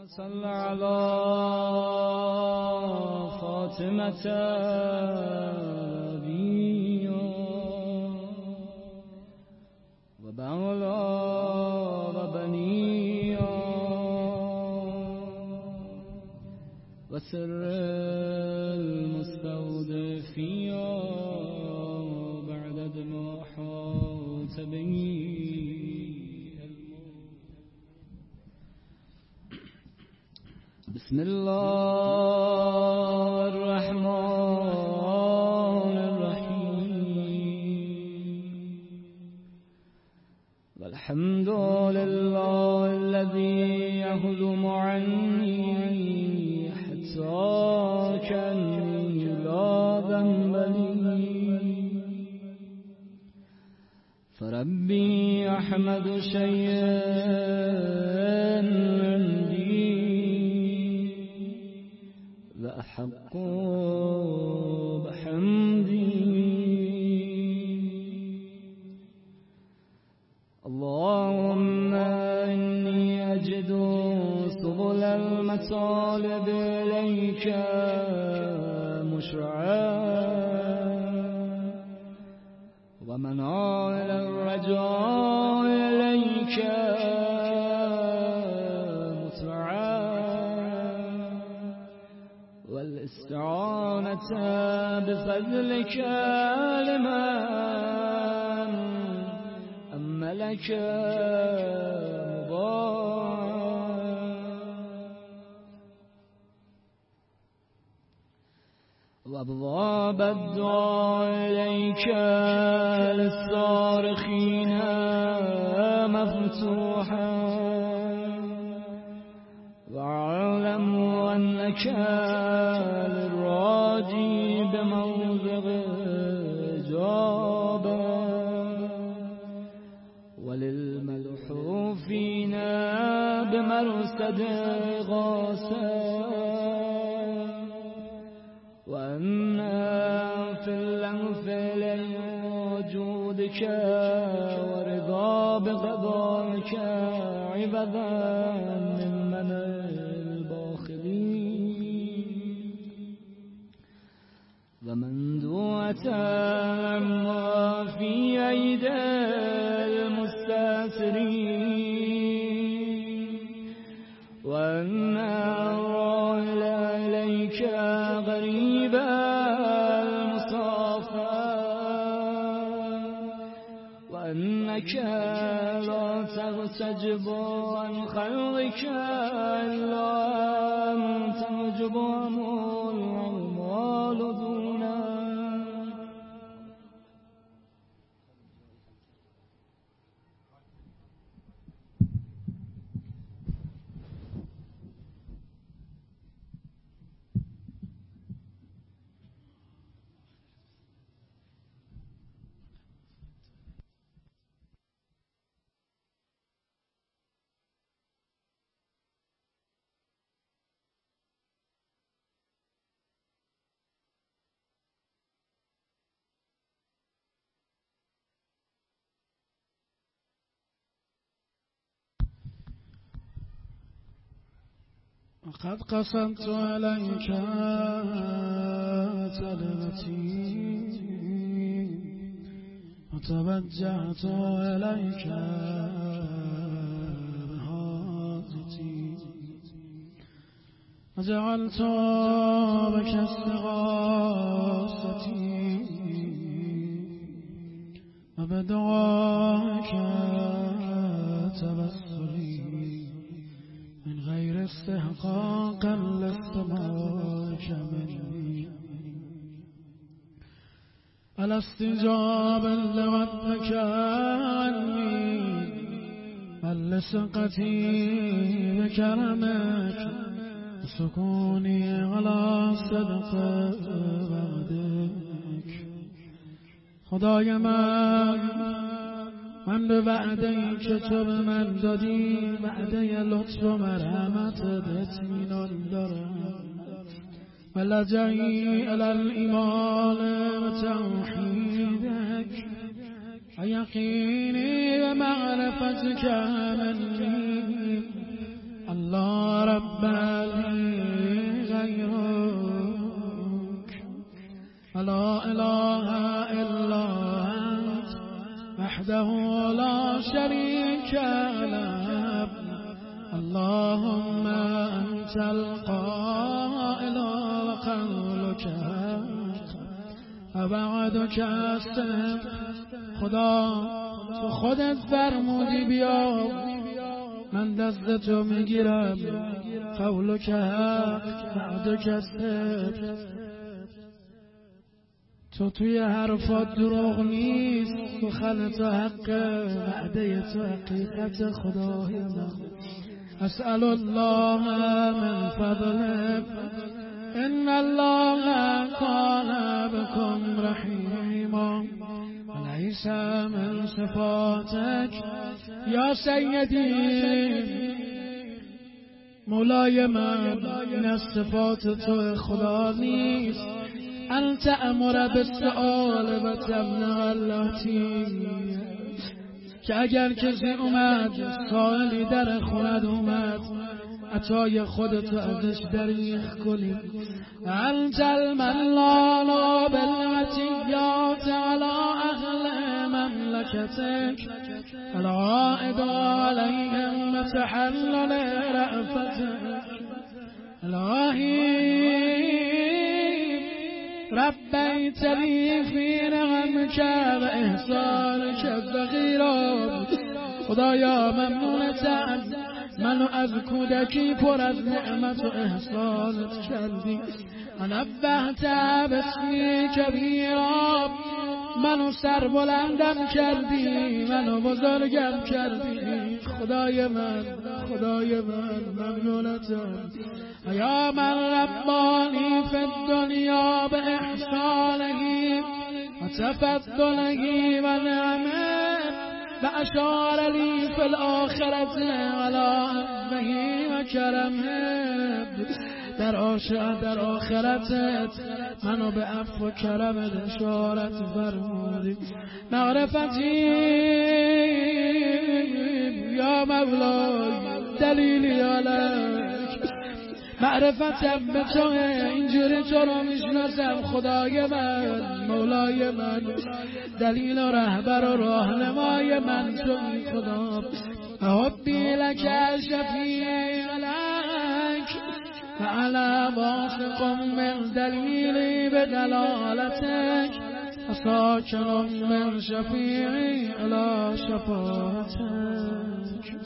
صل على فاطمة نبيا وبعلا وبنيا وسر المستودفيا بعد ما حاط به بسم الله الرحمن الرحيم والحمد لله الذي يهلم عني حتى كأني لا ذنب لي فربي أحمد شيئا أحق بحمدي اللهم إني أجد سبل المطالب إليك مشرعا ومنائل الرجاء إليك والاستعانة بفضلك لمن أملك وأبواب الدعاء إليك للصارخين مفتوحا واعلم أنك للراجي بموضع إجابة وللملحوفين بمرصد إغاثة وأن في الأنف لوجودك ورضا بقضائك عبدا ممن الباخلين ومندوعة عما في أيدي المستأثرين وأن الرائل إليك غريبا المصافى وأنك لا تغتجب عن خلقك إلا أن تنجب عنه الأموال دونه قد قصدت عليك تلمتي وتوجهت إليك بحاجتي وجعلت بك استغاثتي وبدعاك تبصري من غير استحقاق لاستماك مني الاستجاب لغضك عني لسقتي بكرمك سكوني على صدق وعدك خدای من به وعده که تو به من دادی وعده لطف و مرحمتت اطمینان دارم و لجئی الی الایمان و توحیدک و یقینی به معرفتک منی الله رب اللهم انت القائل وقولك ووعدك الصدق. خدا تو خودت فرمودی بیا، من دست تو میگیرم. قولک حق وعدک الصدق. تو توی حرفات دروغ نیست، سخن تو حق، وعده تو حقیقت. خدای من اسأل الله من فضله ان الله کان بكم رحیما وليس من صفاتك یا سیدی. مولای من این از صفات تو خدا نیست. انت امر بالسؤال و تمنع اللاتی، که اگر کسی اومد سائلی در خونت اومد عطای خودتو ازش دریغ کنی. انت المنان بالعطیات على اهل مملکتک العائد علیهم متحلل رأفتک. الهی ربیت لی فی نعمک و احسانک الصغیرا. خدایا ممنونتم، منو از کودکی پر از نعمت و احسانت کردی. نبهت باسمی کبیرا، منو سربلندم کردی، منو بزرگم کردی. خدای من ممنونتم. یا من ربانی فی الدنیا به احسانه و تفضله و نعمه و اشار لی فی الاخرت علی عفوه و کرمه. در آخرتت منو به عفو و کرمت اشارت فرمودی. معرفتی یا مولای دلیلی علیک، معرفتم به توه، اینجوری تو رو میشناسم. خدای من، مولای من، دلیل و رهبر و راهنمای من توی خدا. حبی لک شفیع لک و علی واثق من دلیلی به دلالتک و ساکن من شفیعی علی شفاعتک.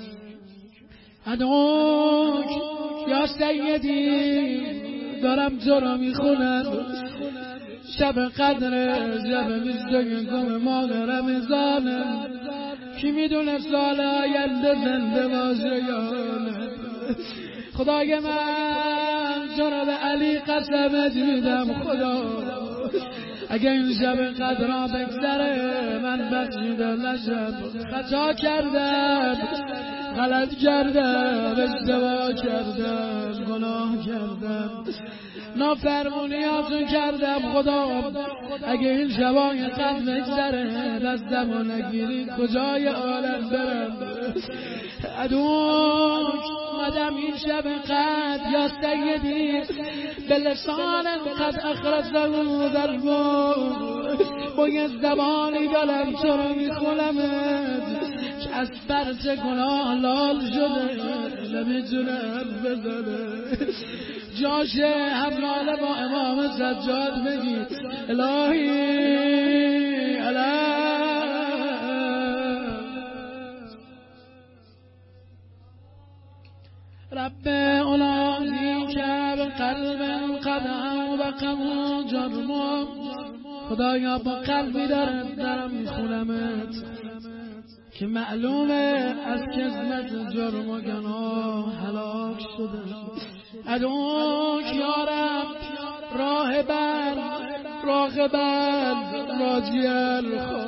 ادعوک یا سیدی، دارم تو رو میخونم. شب قدر، شب 21 ماه رمضان، کی میدونه سال آینده زنده باشه یا نه. خدای من تو رو به علی قسمت میدم. خدا اگه این شب قدر بگذره من بخشیده نشم. خطا کردم، غلط کردم، اشتباه کردم، گناه کردم، نافرمونیاتو کردم. خدا اگه این شبای قد بگذره دستمو نگیری کجای عالم برم. ادوک مدام این شب قد یا سیدی به لسان قد اخرجه در با یه زبانی دارم تو رو میخونمت که از فرج گناه لال شده نمیتونه حرف بزنه. جاشه همراله با امام سجاد بگی الهی رب اولادی که به قلب قدم و قبول جرم. خدایا با قلبی دارم میخونمت که معلومه از کذبت جرم و گناه هلاک شده. ادعوک یا رب راهبر راجیل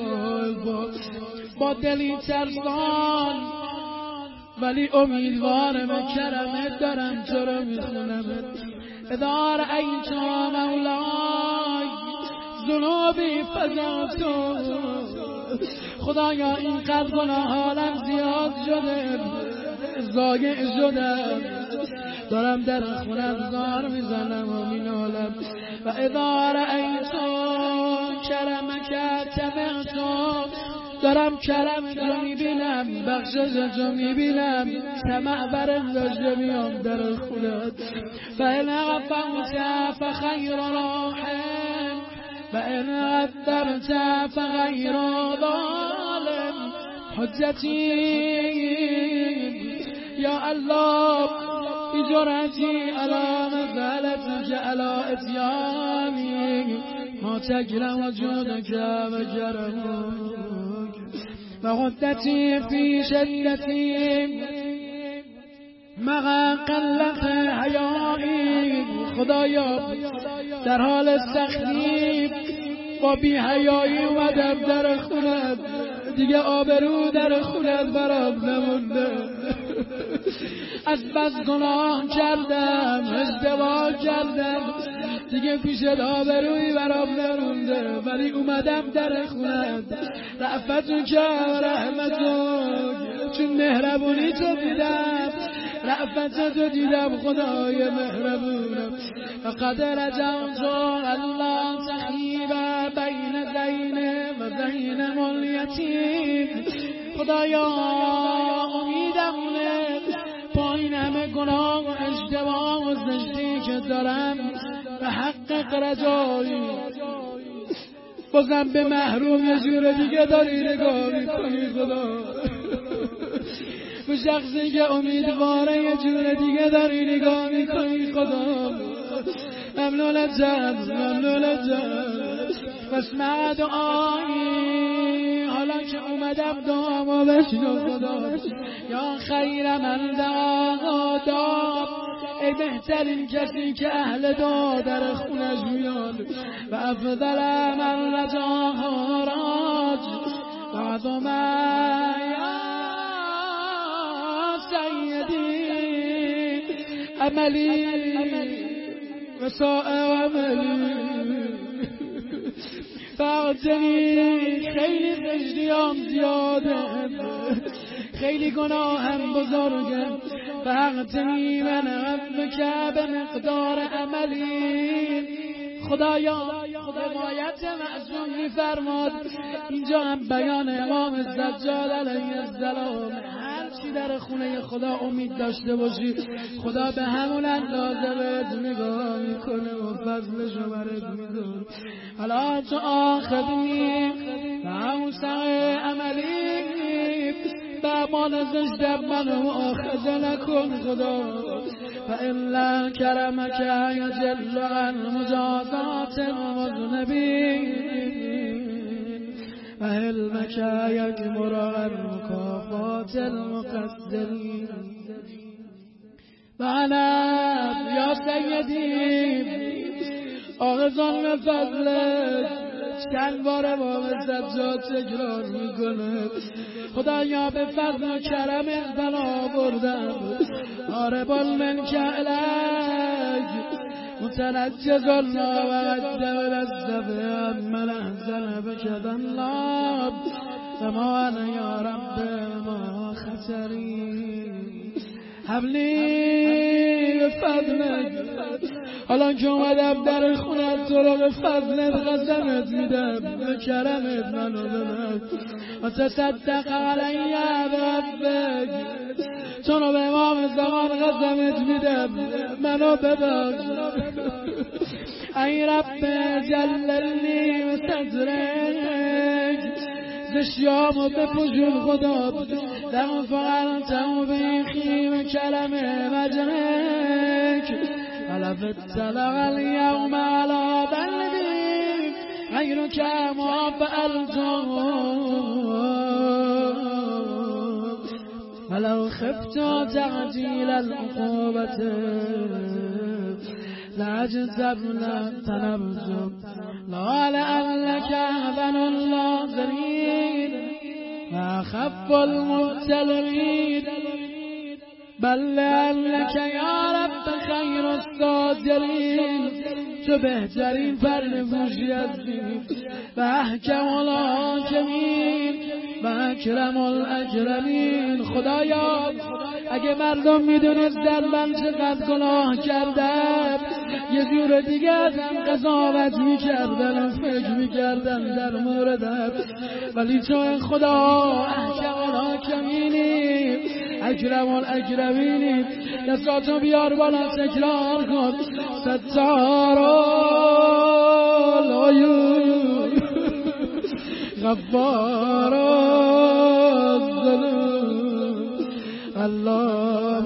با دلی ترسان ولی امیدوارم و کرمت دارم تو رو میخونم. ادار ایتا مولای ذنوبی فضاتو. خدایا اینقدر گناه حالم زیاد شده، ضایع شدم، دارم در خونم زار میزنم و مینالم. و ادار ایتا کرمک تبعتو. دارم کرم تو میبینم، بخشش تو میبینم، طمع برم داشته میام در خونت. فإن غفرت فخیر راحم و ان عذبت فغیر ظالم. حجتی یا الله بجرأتی علی مزالتك علی اتیانی ما تکرم وجودك و کرمك و قدتی فی شدتی مع قلت حیایی. خدایا در حال سختی با بی حیایی اومدم در خونت، دیگه آبرو در خونت برام نمونده. از بس گناه کردم، اشتباه کردم، دیگه پیشت آبرویی برام نمونده، ولی اومدم در خونت. رأفتو که رحمتو چون مهربونی تو دیدم، رأفتو دیدم خدای مهربونم. فقد رجعت الله تخیب بین زین و زین مولیتیم. خدایا امیدمونه با این همه گناه و اشتباه و زشتی که دارم به حق رجایی بازم به محروم یه جور دیگه داری نگاه میکنی خدا. به شخصی که امیدواره یه جور دیگه داری نگاه میکنی خدا. ممنونتم فاسمع دعایی. حالا که اومدم دعامو بشنو خدا. یا خیر من دعا داد، ای بهترین کسی که اهل دعا در خونش میاد. و افضل من رجا راج بعد ما یا سیدی عملی و سائر عملی. فاعتنی خیلی خجلیام زیاده، خیلی گناهم بزرگه. فاعتنی من عفوک به مقدار عملی. خدایا حمایت معصوم می‌فرماد. اینجا هم بیان امام سجاد علیه السلام. هر چی در خونه خدا امید داشته باشی خدا به همون اندازه بهت نگاه میکنه و فضلشو برات میذاره. حالا تو آخذنی و اوسع عملی، به اعمال زشتم منو آخذه نکن خدا. فإلا کرمک یجل عن مجازات المذنبین و علمک یکمر عن مکافات المقصرین. و انا یا سیدی آغازان به فضلت چند بار با سجاد تکرار میکنه. خدایا به فضل و کرمت بنا بردم. آرب المنک الیک متنجز الله و قدم الزفه من احزن بکد الله و ما انا یا رب ما خسری. حبلی به فضلت. حالا که اومدم در خونت تو رو به فضلت قسمت میدم، به کرمت منو ببر. و تصدق علیه بربک. تو رو به امام زمان قسمت میدم منو ببر. ای رب جللنی و صدرک. زشیامو بپوشون خدا. دم فقرتمو بیخی و کلم مجرک. علف التلغ اليوم على بلدي غيرك ما فعلته. ولو خفت تعجيل العقوبة لعجزبنا تنبزب. لا لأنك أذن الناظرين وأخف المبتلين، بل لأنك يا رب خیر الصادرین. تو بهترین فرموشی هستی و احکم الحاکمین و اکرم الاکرمین. خدایا اگه مردم میدونستن من چقدر گناه کردم یه جور دیگه ازم قضاوت میکردن و فکر میکردن در موردم، ولی تو خدا احکم الحاکمینی اکرم الاکرمینی. دستاتو بیار بالا تکرار کن. ستار العیون غفار الذنوب علام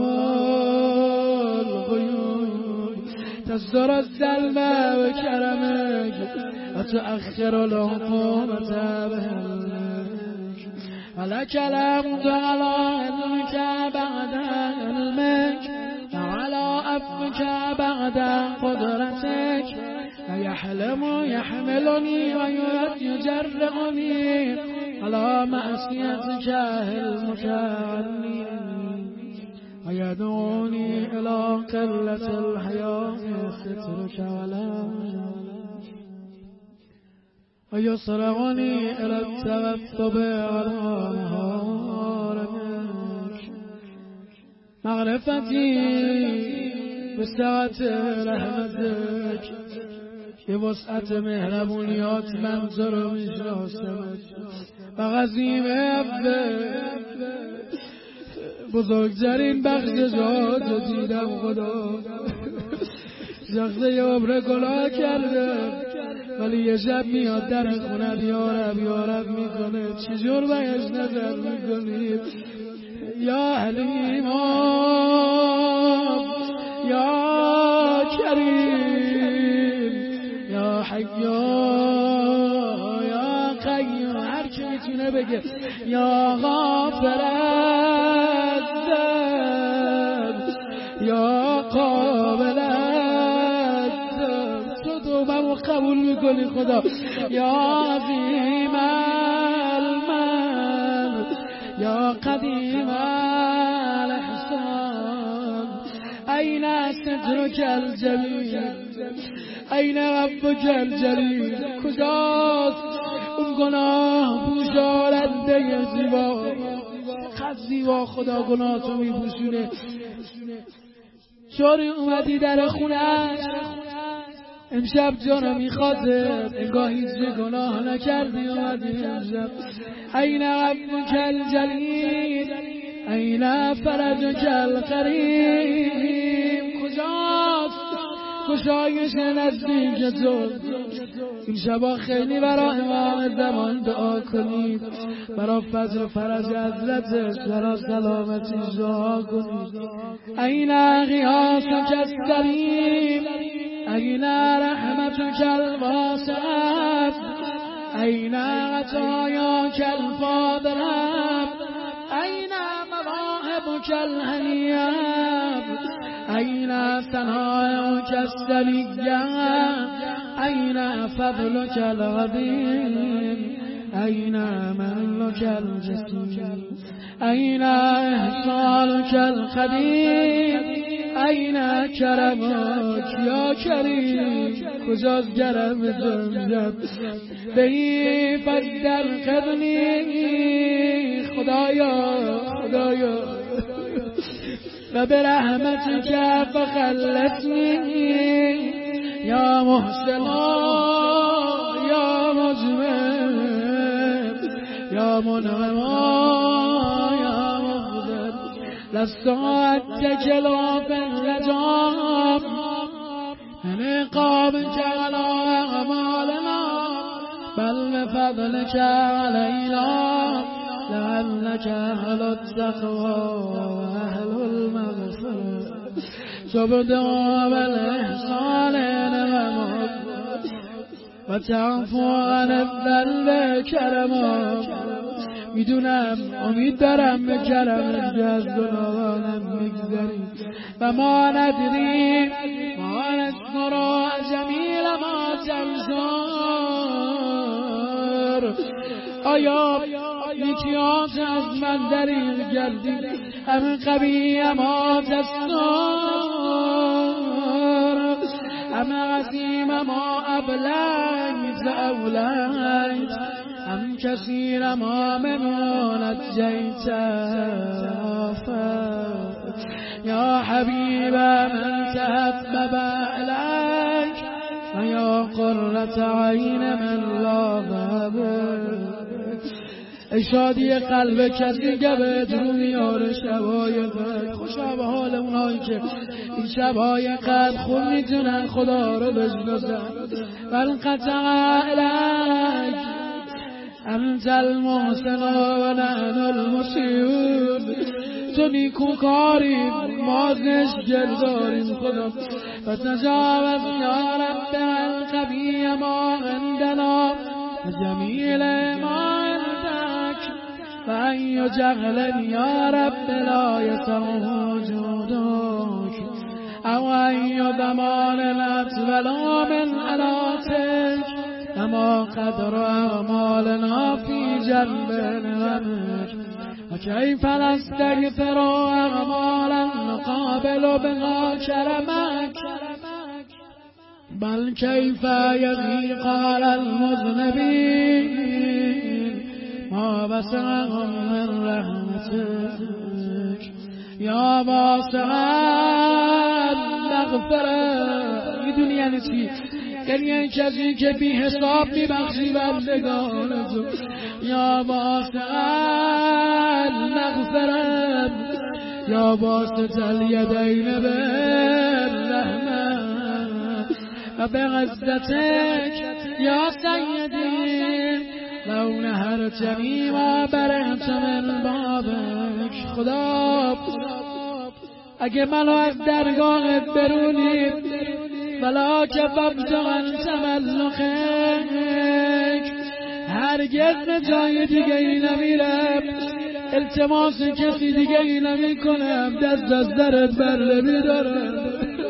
الغیوب تصدر الظلم و کرمک و تؤخر العقوبة بحلمک ولك الحمد على علمك بعد علمك وعلى عفوك بعد قدرتك يحملني ويجرعني على معصيتك المتعني ويدعوني إلى قلة الحياة سترك ولا ويصرعني إلى التغفب على محارمك معرفتي بسعة رحمتك به وسعت مهربونیات من تو رو میشناسم و غزیم بزرگترین بخششات دیدم خدا. شخصه عمر گناه کردم ولی یه شب میاد در خونت یارب میکنه. چجور بهش نظر میکنی؟ یا حلیم یا کریم یا حیّا یا قیوم، هر کی میتونه بگه یا غافر الذنب یا قابل الذنب. تو توبه‌مو قبول میکنی خدا. یا عظیم المن یا قدیم الاحسان این سترک الجمیل این ربک الجلیل. کجاست اون گناه پوشاننده زیبا؟ خط زیبا خدا گناه تو میپوشونه. چاری اومدی در خونه‌اش امشب جانا میخواده انگاه هیچ گناه نکردی اومدی امشب. این ربک الجلیل این فرجک القریب. کجاست گشایش نزدیک تو؟ این شبا خیلی برای امام زمان دعا کنید، برای فضل و فرج حضرتش، برای سلامتیش دعا کنید. این غیاثک السلیم این رحمتک الواسعة این عطایاک الفاضلة این مواهبک الهنیة این ثنایاک السنیة این فضلک العظیم این منك الجسیم این احسانک القدیم این کرمک یا کریم. کجاست کرم زمزم؟ به این فضل قدنی خدایا و به رحمتک فخلصنی یا محسن یا مجمل یا منعم یا مقدر لست اتکل فی الرجام من قابلک علی اعمالنا بل بفضلک علینا لعلك أهل التقوى وأهل المغفرة تبدأ بالإحسان والمحبة وتعفو عن الذنب کرما. میدونم امید دارم به کرمت که از گناهانم میگذری و ما ندریم ما نذکر جمیل ما تنظر. آیا یکیات از من دریغ گردی هم قوی ما تستار هم عظیم ما ابلیت اولیت هم کثیر ما منونت جیت آفت یا حبیب من تحبب الیت قرة عین من لا ای شادی قلب کسی که به درو میاره شبای قدر. خوشا به حال اونایی که این شبای قدر خوب میتونن خدا رو بشناسن. فانقطع الیک انت المحسن و نحن المسیئون. تو نیکوکاری ما زشگل داریم خدا. فتجاوز یا رب القبیح ما عندنا و جمیل ما و ای جهل یا رب لا یسع وجودک او ای ضمان نفس ولا من علاتک اما قدر اعمالنا فی جنب نعمک و کیف نستغفر اعمالا نقابل بها کرمک بل کیف یضیق علی المذنبین ما وسعهم من رحمتك یا واسع المغفرة. میدونی یعنی چی؟ یعنی این کسی که بی حساب میبخشی بندگان تو. یا واسع المغفرة یا واسط الیدین بالرحمة و بعزتك یا سیدی لو نهرتنی و برهت من بابک. خدا اگه منو از درگاهت برونی ولا کففت عن تملقک هرگز به جای دیگه ای نمیرم التماس کسی دیگه ای نمی کنم دست از درت بر نمیدارم.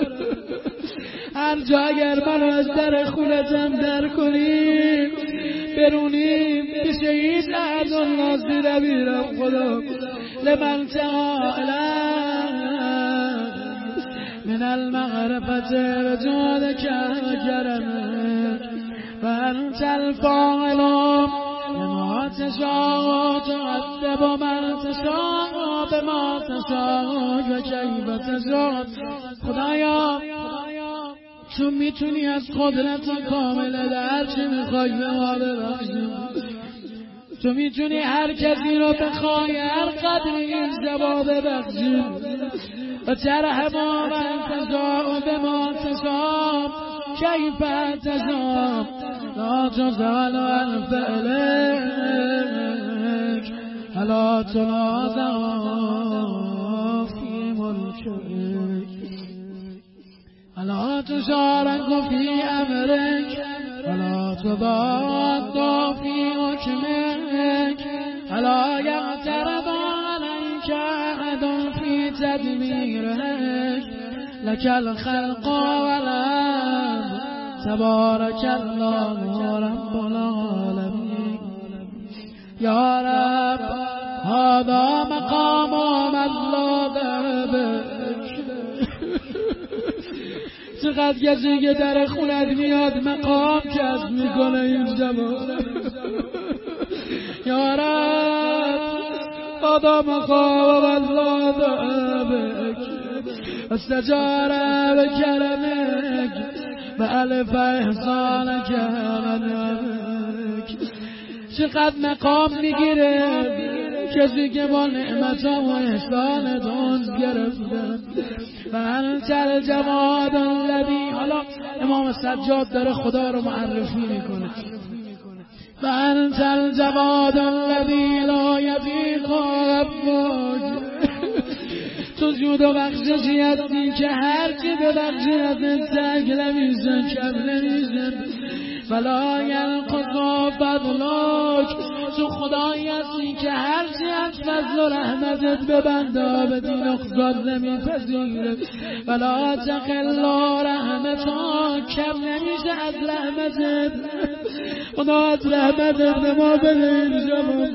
هر جا اگر منو از در خونتم در کنی برونیم پیش این لحظ نازی نمیرم خدا. لمن تعالی من المغرفت رجودک و کرمک و انت الفاعل لما تشاء تعذب من تشاء بما تشاء و کیف تشاء. خدایا چون میتونی از قدرت کامل در هر چی میخوای به ما ببخشی. تو میتونی هر کسی رو بخوای هر قدری این زبا ببخشی. و ترحم من تشاء بما تشاء کیف تشاء لا تزال عن فعلک الا تنازع فی ملکک الا تشارك في أمرك ولا تضاد في حكمك الا يعترض عليك أحد في تدبيرك لك الخلق والأمر تبارك الله رب العالمين. يا رب هذا مقام من لا ذهبك. چقدر کسی که در خونت میاد مقام کسب میکنه این زمان. یا رب هذا مقام من لا ذهبك استجار بكرمك بألف احسانك ونعمك. چقدر مقام میگیره کسی که با نعمتها و احسان دانز گرفتن. و انت الجواد الذی. حالا امام سجاد داره خدا رو معرفی میکنه. و انت الجواد الذی لا یضیق عفوک. تو جود و بخششی هستی که هرچی ببخشی ازت تک نمیزن کم نمیزن. ولا ینقص فضلک. تو خدایی هستی که هرچی از فضل و رحمتت به بنده بدی نقصان نمیپذیره. ولا تقل رحمتا. کم نمیشه از رحمتت. خدا از رحمتت به ما بده این زمان.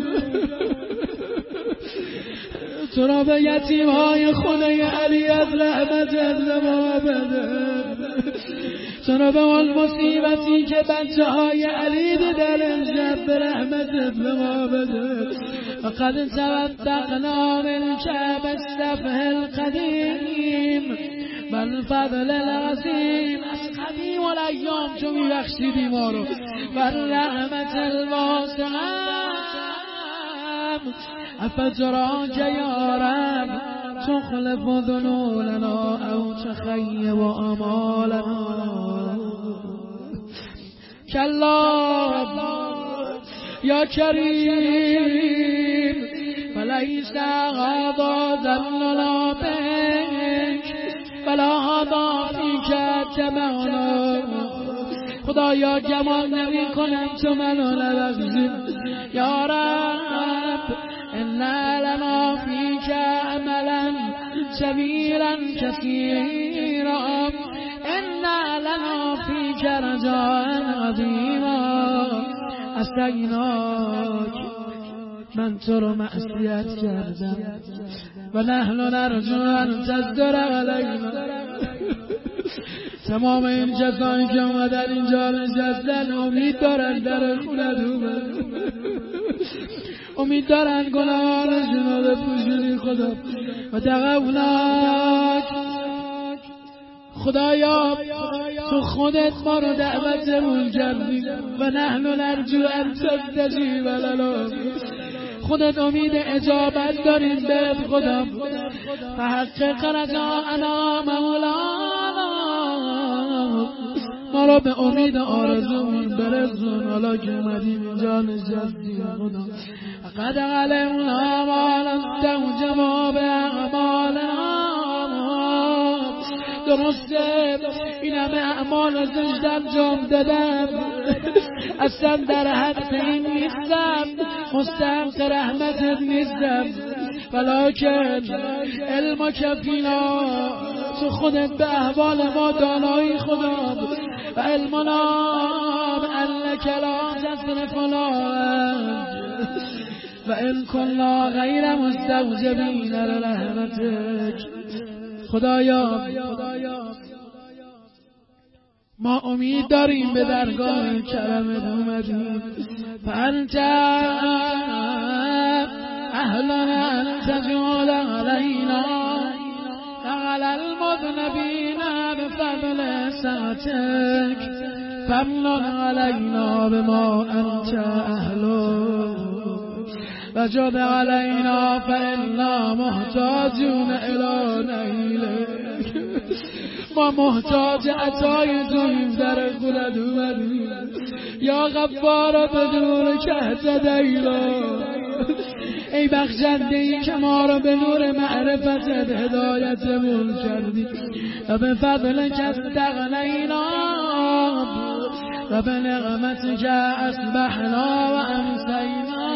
تو را به یتیمهای خونه علی از رحمتت به ما بده. تو را به اون مصیبتی که بچه های علی در امشب به رحمتت به ما بده. فقد توفقنا منك بالسفح القدیم بل فضل العظیم از قدیم الایام تو میبخشیدی ما رو بل رحمت الواسعم افتراک یا رب تخلف ذنولنا او تخیب آمالنا کلا یا کریم فلیس هذا ذلنا بک ولا هذا فیک تبعنا خدایا گمان نمی کنم تو منو نبخشی یا رب انا لنا فیک عملا سبیلا کثیرا انا لنا فیک رجاء عظیما استغناک من تو رو معصیت کردم و نحن نرجو ان تصدر علینا تمام این کسانی که اومدن اینجا نشستن امید دارن در خونت اومد امید دارن گناهانشون رو بپوشونی خدا و تقبلک خدایا تو خودت ما رو دعوتمون کردی و نحن نرجو ان تستجیب لنا خودت امید اجابت داریم به خدا فحقق رجاءنا مولانا ما رو به امید آرزومون برسون حالا که اومدیم اینجا نشستیم خدا قد علمنا ما نستوجب باعمالنا درسته این همه اعمال زشت انجام دادم اصلا در حد این نیستم مستحق رحمتت نیستم ولکن علم کفینا تو خودت به احوال ما دانایی خدا و علمنا انک لا تصرفنا و ان کنا غیر مستوجبین لرحمتک خدایا ما امید داریم به درگاه کرمت اومدیم فانت اهلنا ان تجعل علینا على المذنبین بفضل سعتک فمن علینا بما انت اهله وجد علینا فإنا محتاجون الی نیلک ما محتاج عطای تویم در خونت اومدیم یا غفار بدون کهت دیلا ای بخشنده ای که ما را به نور معرفتت هدایتمون کردی و به فضلک استغنینا و به نعمتک اصبحنا و امسینا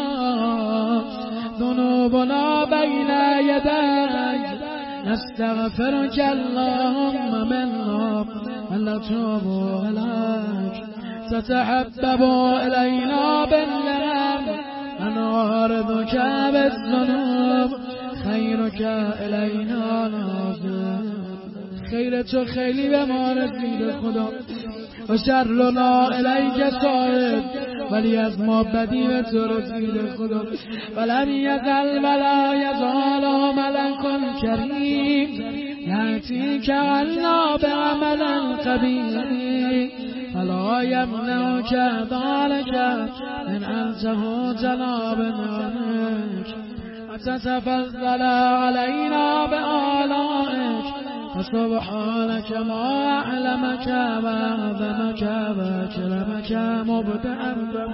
ذنوبنا بین یدیک نستغفرک اللهم منا ونتوب الیک تتحبب الینا بالنعم ونعرضک بالذنوب خیرک الینا ناظر خیر تو خیلی به ما رسیده خدا و شرنا الیک صاحب ولی از ما بدی به تو رسیده خدا ولم یزل ولا یزال ملک کریم یأتی که عنا به عمل قبیح فلا یمنعک ذلک من انته جناب نعمک وتتفضل علینا بآلائک فسبحانك ما أعلمك وأعظمك وأكرمك مبدأ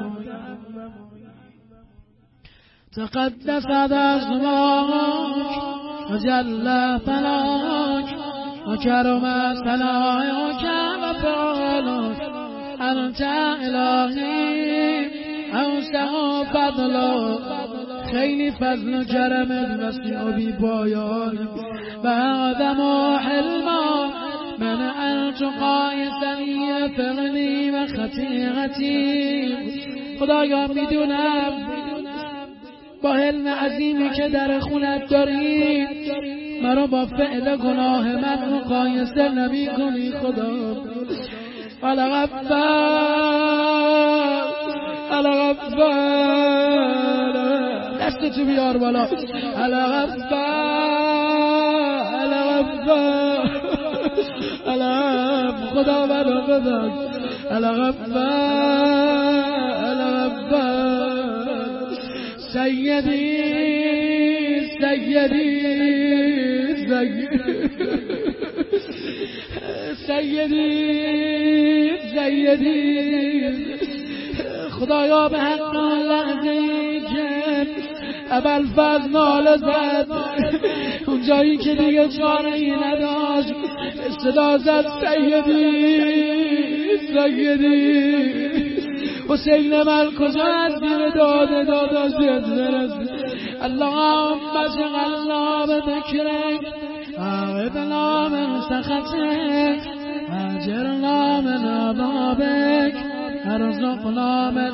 تقدس اسمك وجل ثناك وكرم ثناياك وفعلك أنت إلهي أوسع فضلك خیلی فضل و کرمت وسیع و بی پایان و اعظم و حلما من انت قایسنی فغنی و خطیقتی خدایا میدونم با حلم عظیمی که در خونت داری مرا با فعل گناه من مقایسه نمی کنی خدا الغفار دستتو بیار بالا الغفار علم خدا منو ببخش الغفار سیدی سیدی سیدی سیدی خدایا به حق لحظه‌ای که ابوالفضل ناله زد اون جایی که دیگه چاره‌ای نداشت صدا زد سیدی سیدی حسین من کجا از دیر داده داداش برسه اللهم اجعلنا بذکرک عاقبنا من سخطک اجرنا من عذابک ارزقنا من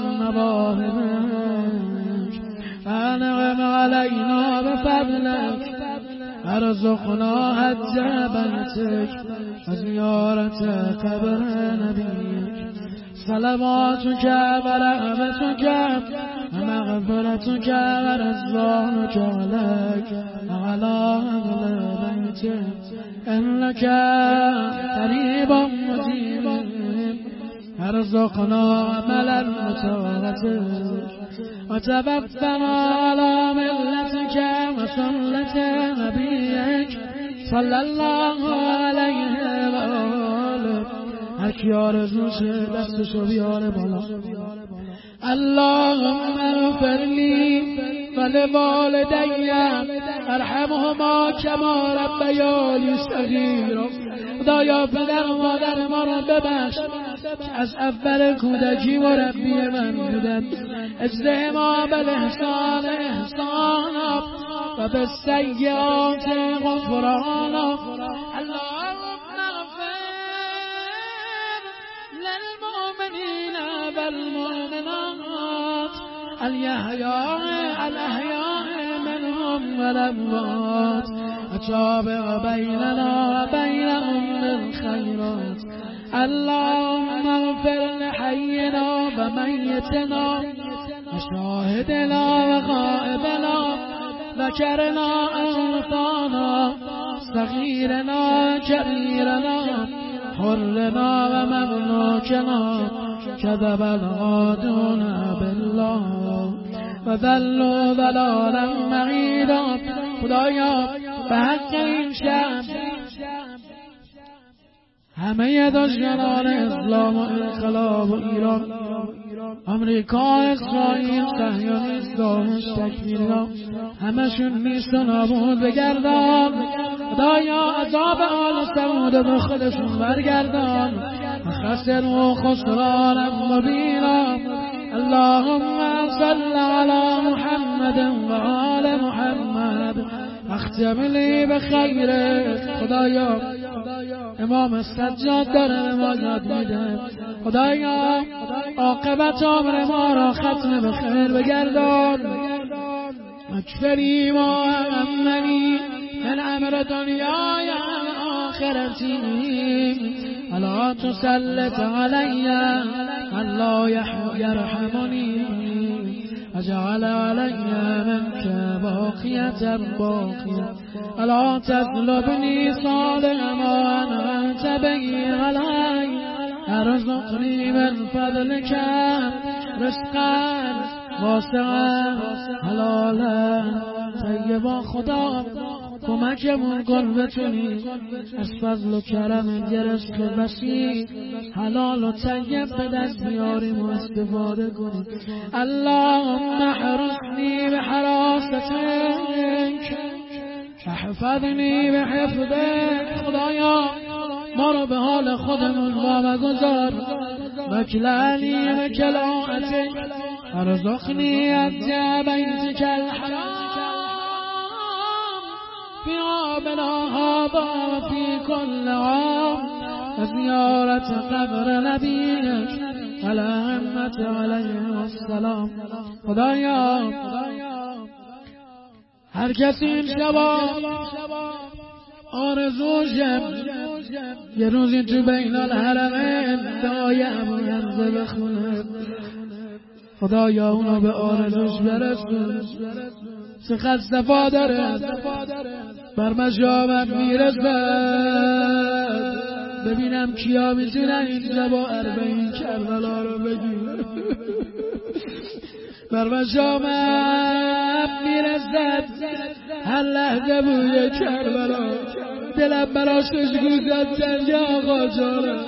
مواهبک انعم علینا بفضلک ارزقنا حج بیتک و زیارت قبر نبیک صلواتك ورحمتك ومغفرتك ورضوانك عليك وعلى أهل بيتك إنك قريب مجيب ارزقنا عملا متواترك وتوفنا على ملتك وسنة نبيك صلى الله عليه وآله هر کی آرزوشه دستشو بیاره بالا اللهم اغفر لی ولوالدی ارحمهما کما ربیانی صغیرا خدایا پدر و مادر ما را ببخش که از اول کودکی مربی من بودن اجزهما بالاحسان احسانا و بالسیئات غفرانا والمؤمنات الأحياء منهم والأموات وتابع بيننا وبينهم بالخيرات اللهم اغفر لحينا وميتنا وشاهدنا وغائبنا ذكرنا أنثانا صغيرنا كبيرنا حرنا ومملوكنا كذب الغادون بالله وذلوا ضلالا بعيدا خدایا به حق این شب همه دشمنان اسلام و انقلاب و ایران امریکا، اسرائیل، صهیونیست و مستکبران همشون نیست و نابود بگردان خدایا عذاب آل ثمود به خودشون برگردان خسروا خسرانا مبینا اللهم صل على محمد و آل محمد اختم لی بخیر خدایا امام سجاد داره ما یاد میده خدایا عاقبت عمر ما را ختم بخیر بگردان اکفری ما امنی من امر دنیای آخرتی الا تسلط علی الله یرحمنی اجعل علی منك باقیة باقیة الا تطلبنی صالح ما انت بی علی ارزقنی من فضلك رزقا واسعا حلالا طیبا خدا کمکمون کن بتونی از فضل و کرم رزق وسیع حلال و طیب به دست بیاریم و استفاده کنیم اللهم احرسنی بحراستک احفظنی بحفظک خدایا ما رو به حال خودمون واگذار وکلانی وکلاعتک ارزقنی از بیتک الحرام في عامنا هذا وفي كل عام وزيارة قبر نبيك الأئمة عليه السلام خدایا هر کسی این شبا آرزوشم یه روزی تو بین الحرمین دعای ابو حمزه بخونه خدایا اونو به آرزوش برسون چقدر صفا داره بر مشامم میرسد ببینم کیا میتونن اینجا با 40 کربلا رو بگیرن. بر مشامم میرسد هر لحظه بوی کربلا، دلم براش خوشگوزد زنگ آقا جانم،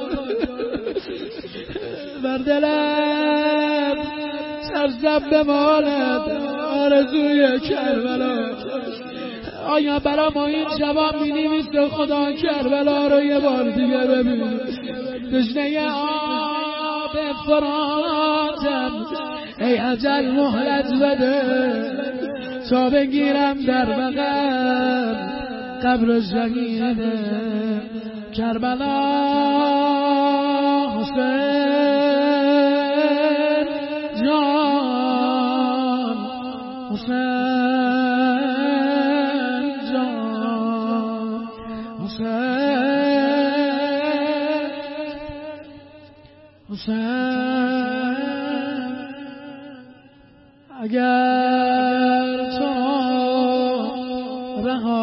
بر دلم سرزم بماند آرزوی کربلا. آیا برا ما این جواب می‌نویسه خدا کربلا رو یه بار دیگه ببین. تشنه آب فراتم ای اجل مهلت بده تا بگیرم در بغل قبر شهید کربلا. حسین جان، حسین جان، حسین اگر تو رها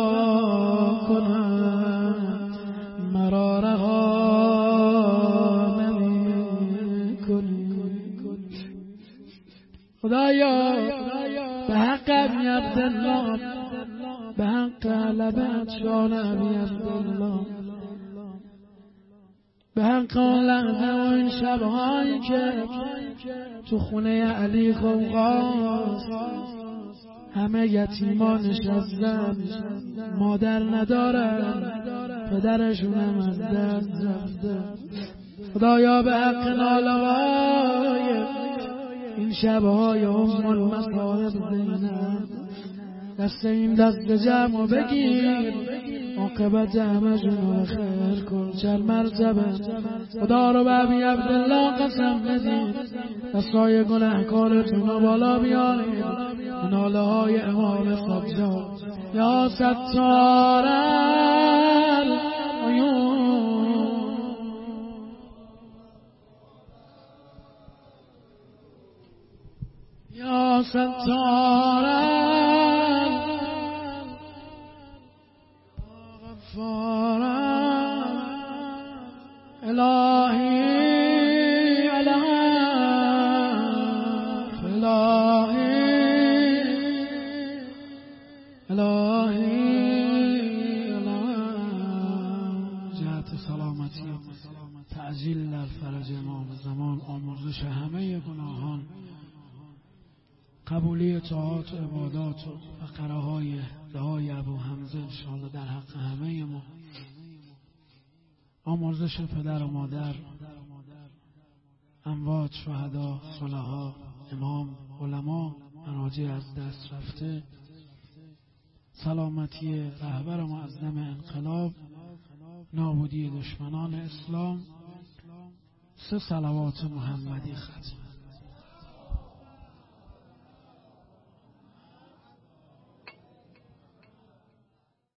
کنم مرا رها نمی‌کنی. خدایا به حق ابی عبدالله، به حق لبت جان ابی عبدالله، به حق اون لحظه و این شبهایی که تو خونه علی قوقاس همه یتیمان نشستن، مادر ندارن، پدرشونم از دست رفته. خدایا به حق ناله‌های این شبهای ام المصائب زینب دست این دست جمع بگیر، عاقبت همشون رو خیر کن. چل مرتبه خدا رو به ابی عبدالله قسم بدید دستای گناهکارتون رو بالا بیارید. ناله های امام سجاد یا ستار العیون، یا ستار غفار الهی تعجیل در فرج امام زمان، آمرزش همه گناهان، قبولی طاعات و عبادات و فقره های دعای ابو حمزه انشاءالله در حق همه ما، آمرزش پدر و مادر، اموات، شهدا، صلحا، امام، علما، مراجع از دست رفته، سلامتی رهبر معظم انقلاب، نابودی دشمنان اسلام. 3 صلوات محمدی ختم.